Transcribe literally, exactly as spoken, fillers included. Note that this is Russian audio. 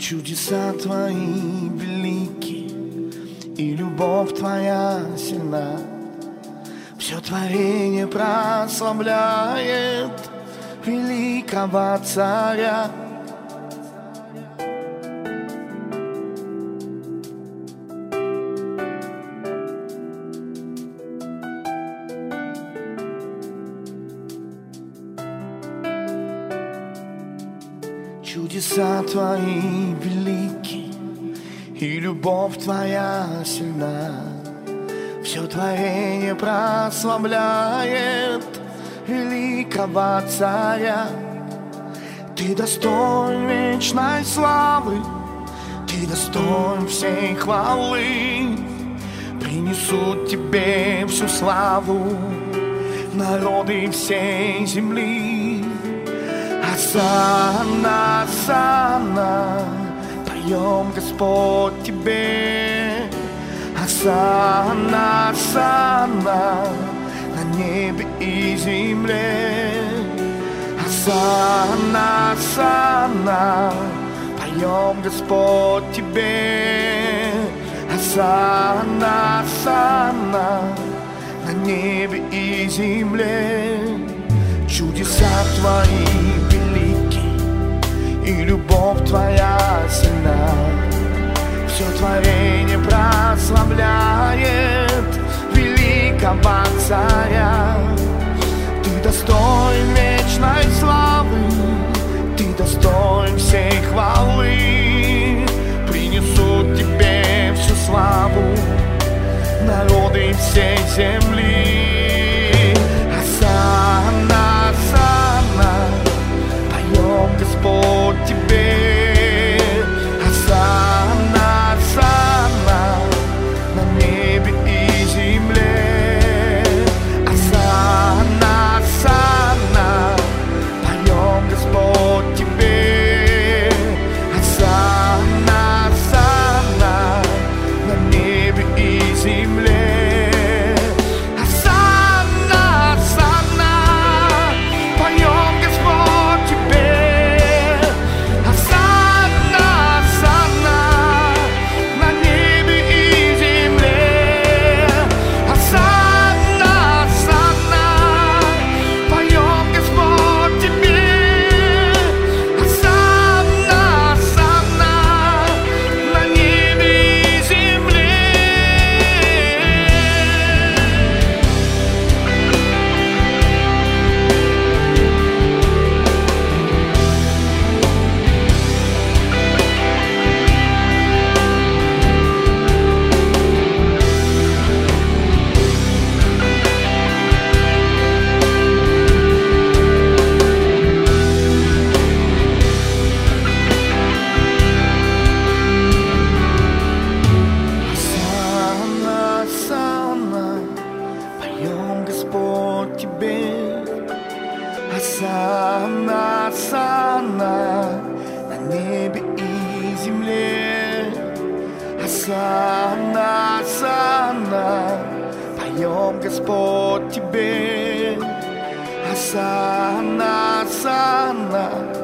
Чудеса твои велики, и любовь твоя сильна. Все творение прославляет великого царя. Чудеса твои велики, и любовь твоя сильна. Все творение прославляет великого царя. Ты достоин вечной славы, ты достоин всей хвалы. Принесут тебе всю славу народы всей земли. Осанна, осанна, поем, Господь, тебе. Осанна, осанна, на небе и земле. Осанна, осанна, поем, Господь, тебе. Осанна, осанна, на небе и земле. Чудеса твои велики, и любовь твоя сильна. Все творение прославляет великого царя. Ты достоин вечной славы, ты достоин всей хвалы. Принесут тебе всю славу народы всей земли. Осанна, осанна, поем, Господь, тебе. Осанна, осанна, на небе и земле. Осанна, осанна, поем, Господь, тебе. Осанна, осанна, на небе и земле. Господь, тебе. Осанна, осанна, на небе и земле. Осанна, осанна, поем, Господь, тебе. Осанна, осанна,